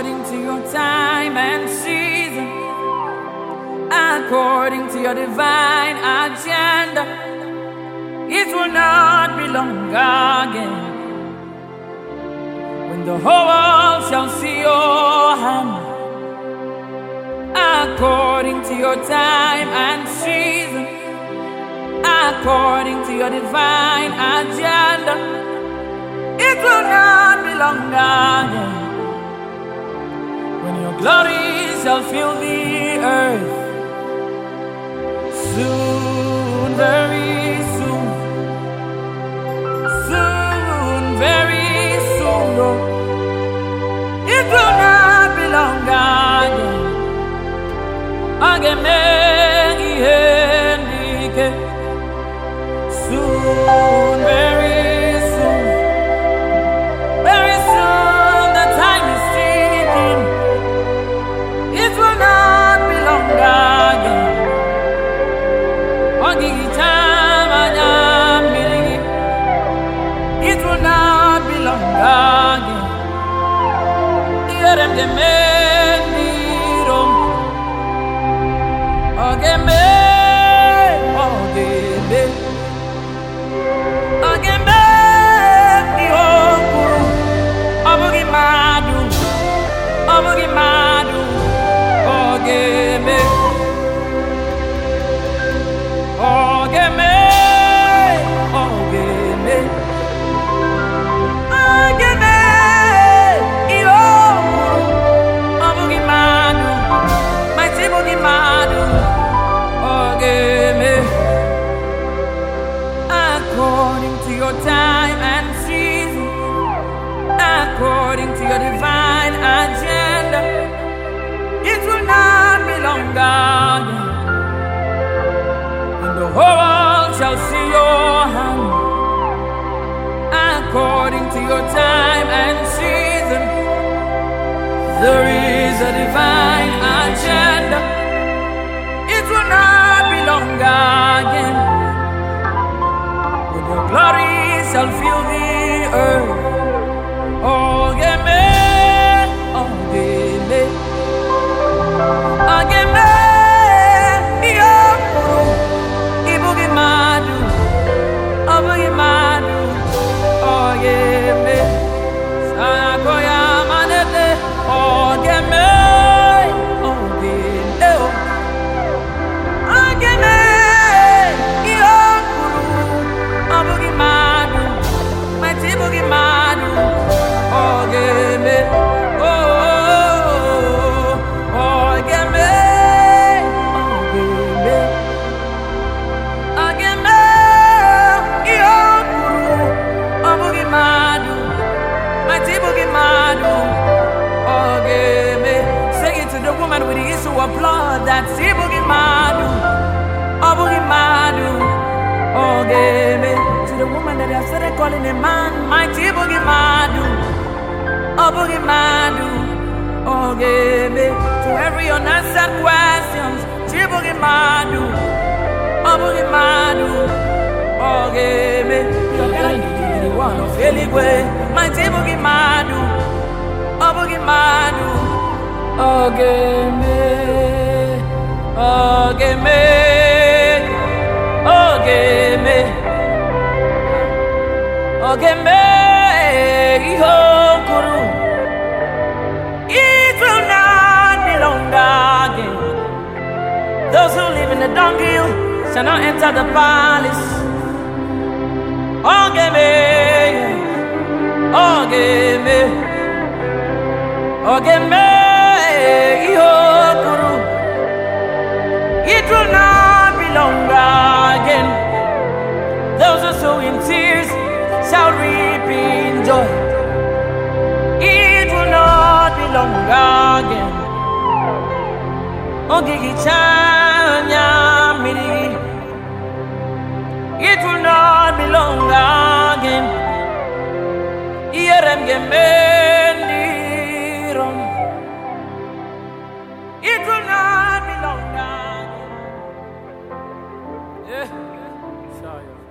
according to your time and season, according to your divine agenda. It will not be long again when the whole world shall see your hand, according to your time and season, according to your divine agenda. It will not be long again when your glory shall fill the earth. Soon, very soon, soon, very soon, Lord. It will not be long again. Soon, very soon, very soon, the time is ticking. It will not be long again. It will not be long again. According to your time and season, according to your divine agenda, it will not be long again when the whole world shall see your hand, according to your time and season. There is a divine agenda. It will not be long again when your glory shall fill the earth. Oh, give me, oh, give me, oh, give me, Ibugi Madu, oh, Bugi Madu, oh, give me, Sanakoya Manete, oh, give me, oh, give me, oh, give me, oh, Bugi Madu, my Tibugi Madu, oh, give me, oh, oh, give me, oh, give me, oh, give me, oh, Bugi Madu, my Tibugi Madu, oh, give me. Sing it to the woman with the issue of blood, that Tibugi Madu, oh, Bugi Madu, oh, give me. To the woman that have started calling a man, my Tibugi Madu, oh, Bugi Madu, oh, give me. To every unanswered questions, Tibugi Madu, oh, Bugi Madu, oh, give me. You're gonna be the one of Eligwe, my Tibugi Madu, oh, Bugi Madu, oh, give me, oh, give me, oh, give me. It will not be long again. Those who live in the dunghill shall not enter the palace. Oh, give me, oh, give me, oh, give me, it will not be long again. Those who sow in tears shall reap in joy. It will not be long again. Ogigi chanya miri. It will not be long again. Ierem gemendirom. It will not be long again. Yeah.